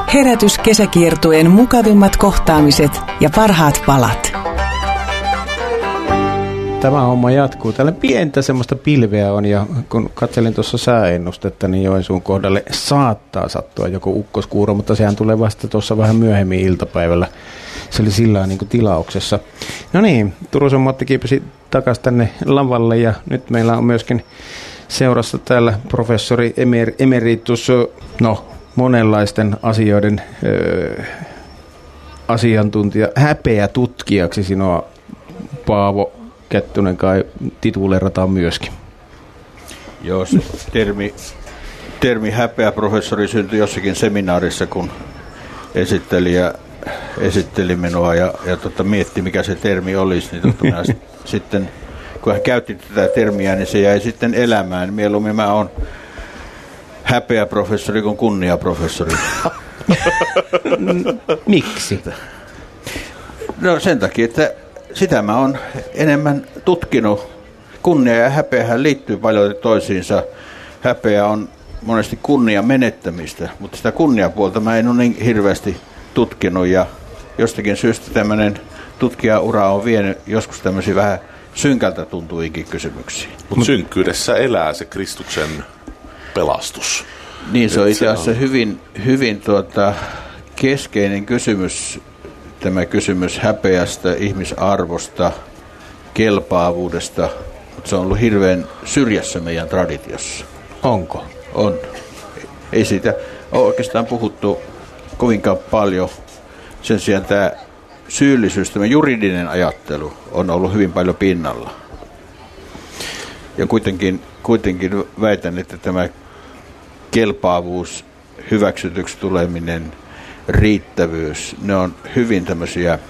Herätys kesäkiertueen mukavimmat kohtaamiset ja parhaat palat. Tämä homma jatkuu. Täällä pientä semmoista pilveä on, ja kun katselin tuossa sääennustetta, niin Joensuun kohdalle saattaa sattua joku ukkoskuuro, mutta sehän tulee vasta tuossa vähän myöhemmin iltapäivällä. Se oli sillä niin kuin tilauksessa. No niin, Turusen Matti kiipesi takaisin tänne lavalle, ja nyt meillä on myöskin seurassa täällä professori emeritus, monenlaisten asioiden asiantuntija, häpeätutkijaksi sinua, Paavo Kettunen, kai tituleerataan myöskin. Joo, se termi häpeäprofessori syntyi jossakin seminaarissa, kun esittelijä esitteli minua ja mietti, mikä se termi olisi. Niin minä sitten, kun hän käytti tätä termiä, niin se jäi sitten elämään. Mieluummin mä oon häpeäprofessori kuin kunniaprofessori. Miksi? No sen takia, että sitä mä oon enemmän tutkinut. Kunnia ja häpeähän liittyy paljon toisiinsa. Häpeä on monesti kunnian menettämistä, mutta sitä kunniapuolta mä en ole niin hirveästi tutkinut. Ja jostakin syystä tämmöinen tutkijaura on vienyt joskus tämmöisiä vähän synkältä tuntuikin kysymyksiä. Mutta synkkyydessä elää se Kristuksen pelastus. Niin, se on itse asiassa hyvin keskeinen kysymys. Tämä kysymys häpeästä, ihmisarvosta, kelpaavuudesta, mutta se on ollut hirveän syrjässä meidän traditiossa. Onko? On. Ei siitä ole oikeastaan puhuttu kovinkaan paljon. Sen sijaan tämä syyllisyys, tämä juridinen ajattelu on ollut hyvin paljon pinnalla. Ja kuitenkin väitän, että tämä kelpaavuus, hyväksytyksi tuleminen, riittävyys, ne on hyvin tämmöisiä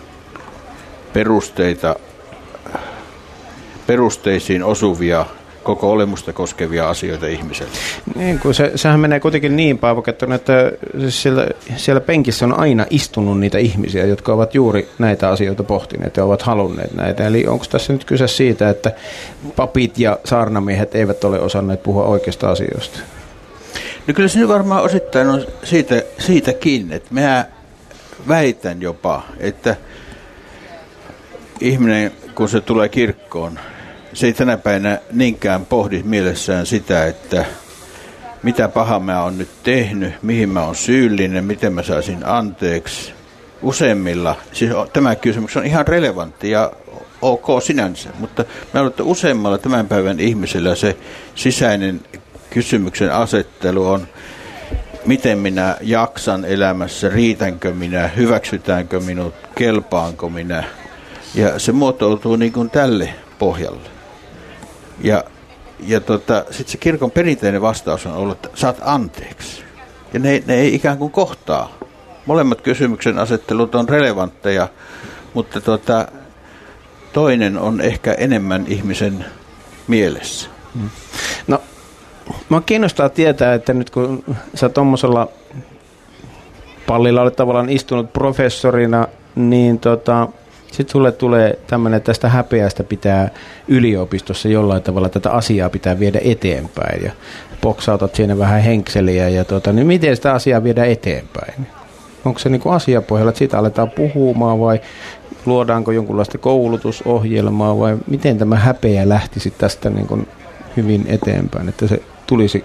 perusteisiin osuvia, koko olemusta koskevia asioita ihmiselle. Niin, kun sehän menee kuitenkin niin, Paavo Kettunen, että siellä penkissä on aina istunut niitä ihmisiä, jotka ovat juuri näitä asioita pohtineet ja ovat halunneet näitä. Eli onko tässä nyt kyse siitä, että papit ja saarnamiehet eivät ole osanneet puhua oikeista asioista? No kyllä se nyt varmaan osittain on siitäkin, että mä väitän jopa, että ihminen, kun se tulee kirkkoon, se ei tänä päivänä niinkään pohdi mielessään sitä, että mitä pahaa mä oon nyt tehnyt, mihin mä oon syyllinen, miten mä saisin anteeksi. Useimmilla, siis tämä kysymys on ihan relevantti ja ok sinänsä, mutta mä luulen, että useimmalla tämän päivän ihmisellä se sisäinen kysymyksen asettelu on, miten minä jaksan elämässä, riitänkö minä, hyväksytäänkö minut, kelpaanko minä. Ja se muotoutuu niin kuin tälle pohjalle. Ja sitten se kirkon perinteinen vastaus on ollut, että saat anteeksi. Ja ne ei ikään kuin kohtaa. Molemmat kysymyksen asettelut on relevantteja, mutta toinen on ehkä enemmän ihmisen mielessä. No, mä kiinnostaa tietää, että nyt kun sä tommosella pallilla olet tavallaan istunut professorina, niin sitten sulle tulee tämmöinen, että tästä häpeästä pitää yliopistossa jollain tavalla tätä asiaa pitää viedä eteenpäin ja boksautat siinä vähän henkseliä ja niin miten sitä asiaa viedään eteenpäin? Onko se niinku asiapohjalla, että siitä aletaan puhumaan vai luodaanko jonkunlaista koulutusohjelmaa vai miten tämä häpeä lähtisi tästä niinku hyvin eteenpäin, että se tulisi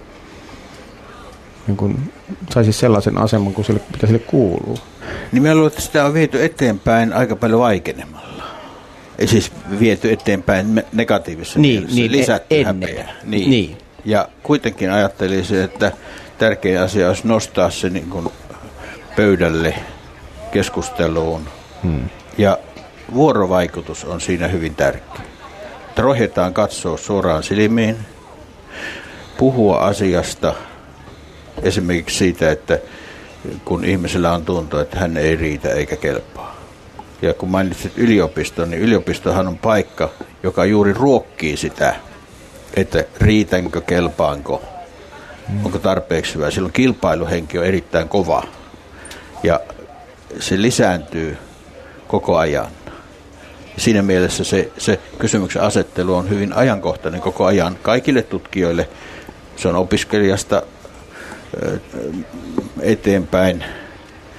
saisi sellaisen aseman kuin mitä sille kuuluu? Niin mä luulen, että sitä on viety eteenpäin aika paljon vaikenemalla. Ei siis viety eteenpäin negatiivisessa mielessä, lisätty häpeää. Niin. Ja kuitenkin ajattelisin, että tärkeä asia olisi nostaa se niin kuin pöydälle keskusteluun. Ja vuorovaikutus on siinä hyvin tärkeä. Rohjetaan katsoa suoraan silmiin, puhua asiasta, esimerkiksi siitä, että kun ihmisellä on tunto, että hän ei riitä eikä kelpaa. Ja kun mainitsit yliopiston, niin yliopistohan on paikka, joka juuri ruokkii sitä, että riitänkö, kelpaanko, onko tarpeeksi hyvä. Silloin kilpailuhenki on erittäin kova ja se lisääntyy koko ajan. Siinä mielessä se kysymyksen asettelu on hyvin ajankohtainen koko ajan kaikille tutkijoille. Se on opiskelijasta eteenpäin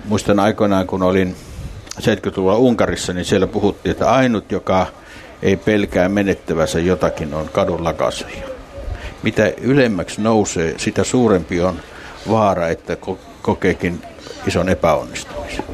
muistan aikoinaan, kun olin 70-luvulla Unkarissa, niin siellä puhuttiin, että ainut, joka ei pelkää menettävänsä jotakin, on kadun lakaisija. Mitä ylemmäksi nousee, sitä suurempi on vaara, että kokeekin ison epäonnistumisen.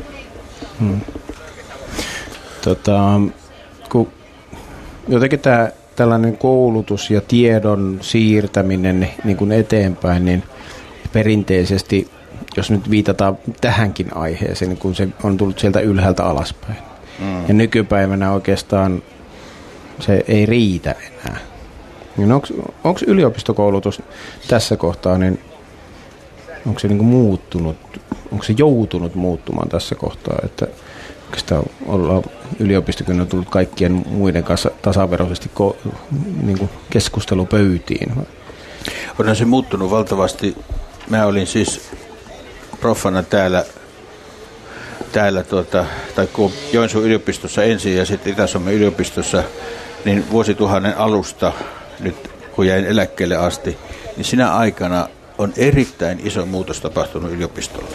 Kun jotenkin tällainen koulutus ja tiedon siirtäminen niin kuin eteenpäin, niin perinteisesti, jos nyt viitataan tähänkin aiheeseen, niin kun se on tullut sieltä ylhäältä alaspäin. Ja nykypäivänä oikeastaan se ei riitä enää. Niin onko yliopistokoulutus tässä kohtaa, niin onko se niin kuin muuttunut, onko se joutunut muuttumaan tässä kohtaa, että oikeastaan ollaan yliopistokin on tullut kaikkien muiden kanssa tasaveroisesti niin kuin keskustelupöytiin? Onhan se muuttunut valtavasti. Mä olin siis proffana täällä tai kun Joensuun yliopistossa ensin ja sitten Itä-Suomen yliopistossa, niin vuosituhannen alusta, nyt kun jäin eläkkeelle asti, niin sinä aikana on erittäin iso muutos tapahtunut yliopistolla.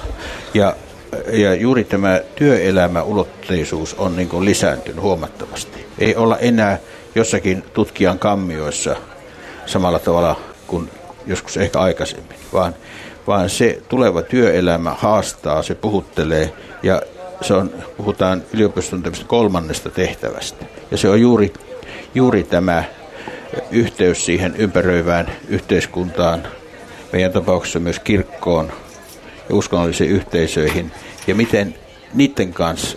Ja juuri tämä työelämäulotteisuus on niin kuin lisääntynyt huomattavasti. Ei olla enää jossakin tutkijan kammioissa samalla tavalla kuin joskus ehkä aikaisemmin, vaan se tuleva työelämä haastaa, se puhuttelee ja puhutaan yliopiston kolmannesta tehtävästä. Ja se on juuri tämä yhteys siihen ympäröivään yhteiskuntaan, meidän tapauksessa myös kirkkoon ja uskonnollisiin yhteisöihin, ja miten niiden kanssa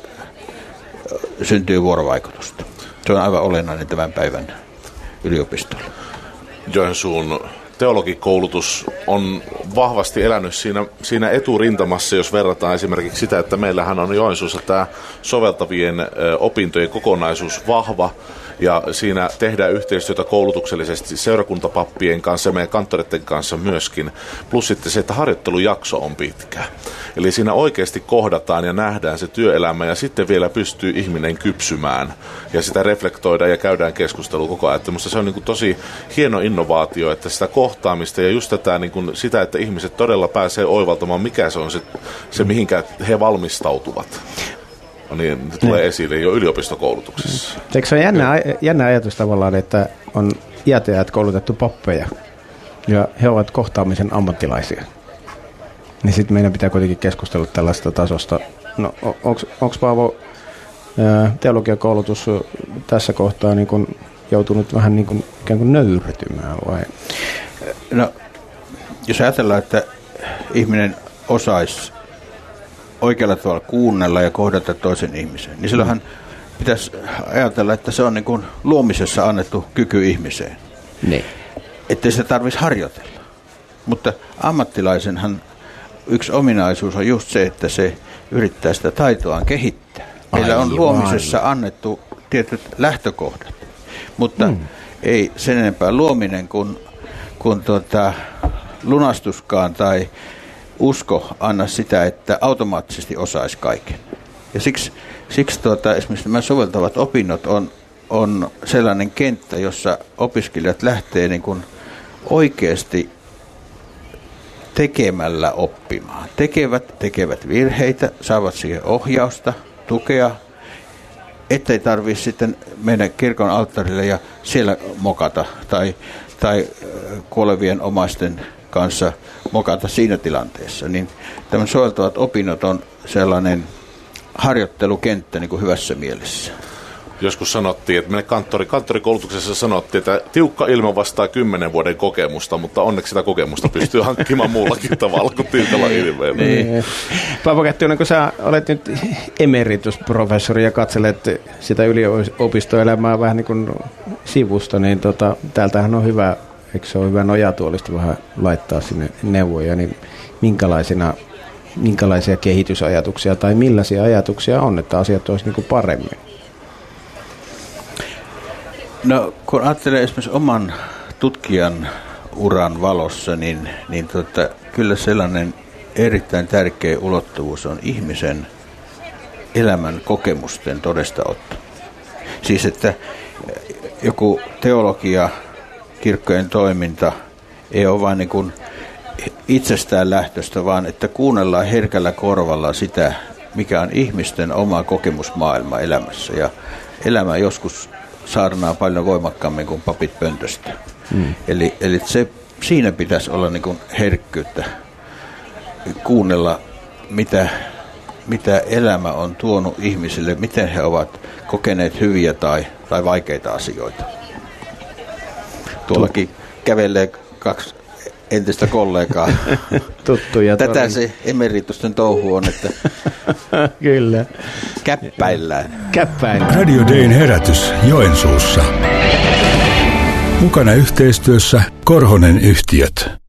syntyy vuorovaikutusta. Se on aivan olennainen tämän päivän yliopistolla. Joensuun teologikoulutus on vahvasti elänyt siinä eturintamassa, jos verrataan esimerkiksi sitä, että meillähän on Joensuussa tämä soveltavien opintojen kokonaisuus vahva, ja siinä tehdään yhteistyötä koulutuksellisesti seurakuntapappien kanssa ja meidän kanttoreiden kanssa myöskin. Plus sitten se, että harjoittelujakso on pitkä. Eli siinä oikeasti kohdataan ja nähdään se työelämä ja sitten vielä pystyy ihminen kypsymään ja sitä reflektoidaan ja käydään keskustelua koko ajan. Minusta se on niin kuin tosi hieno innovaatio, että sitä kohtaamista ja just tätä, niin kuin sitä, että ihmiset todella pääsee oivaltamaan, mikä se on se mihinkä he valmistautuvat. Niin, se tulee esille jo yliopistokoulutuksessa. Eikö se on jännä ajatus tavallaan, että on iätäjät koulutettu pappeja ja he ovat kohtaamisen ammattilaisia. Niin sitten meidän pitää kuitenkin keskustella tällaista tasosta. No, onko Paavo teologiakoulutus tässä kohtaa niin kun joutunut vähän niin kun ikään kuin nöyrtymään vai? No, jos ajatellaan, että ihminen osaisi oikealla tavalla kuunnella ja kohdata toisen ihmisen, niin silloinhan pitäisi ajatella, että se on niin kuin luomisessa annettu kyky ihmiseen. Niin. Ettei se tarvitsisi harjoitella. Mutta ammattilaisenhan yksi ominaisuus on just se, että se yrittää sitä taitoaan kehittää. Meillä on luomisessa annettu tietyt lähtökohdat, mutta ei sen enempää luominen kuin lunastuskaan tai usko anna sitä, että automaattisesti osaisi kaiken. Ja siksi esimerkiksi nämä soveltavat opinnot on sellainen kenttä, jossa opiskelijat lähtee niin kuin oikeasti tekemällä oppimaan. Tekevät virheitä, saavat siihen ohjausta, tukea, ettei tarvitse sitten mennä kirkon alttarille ja siellä mokata tai kuolevien omaisten kanssa mokata siinä tilanteessa. Niin tämän soveltavat opinnot on sellainen harjoittelukenttä niin kuin hyvässä mielessä. Joskus sanottiin, että meille kanttorikoulutuksessa sanottiin, että tiukka ilma vastaa 10 vuoden kokemusta, mutta onneksi sitä kokemusta pystyy hankkimaan muullakin tavalla kuin tiukalla ilmeellä. Niin. Paavo Kättynen, kun sä olet nyt emeritusprofessori ja katselet sitä yliopistoelämää vähän niin kuin sivusta, niin täältähän on hyvä, eikö se ole hyvä nojatuolista vähän laittaa sinne neuvoja, niin minkälaisia kehitysajatuksia tai millaisia ajatuksia on, että asiat olisi niin kuin paremmin? No, kun ajattelee esimerkiksi oman tutkijan uran valossa, niin kyllä sellainen erittäin tärkeä ulottuvuus on ihmisen elämän kokemusten todestaotto. Siis, että joku teologia, kirkkojen toiminta ei ole vain niin kuin itsestään lähtöstä, vaan että kuunnellaan herkällä korvalla sitä, mikä on ihmisten oma kokemusmaailma elämässä. Ja elämä joskus saarnaa paljon voimakkaammin kuin papit pöntöstä. Eli siinä pitäisi olla niin kuin herkkyyttä kuunnella, mitä elämä on tuonut ihmisille, miten he ovat kokeneet hyviä tai vaikeita asioita. Tuollakin kävelee 2 entistä kollegaa. Tuttuja. Tätä se emeritusten touhu on, että kyllä. Käppäillään. Radio Dayn herätys Joensuussa. Mukana yhteistyössä Korhonen Yhtiöt.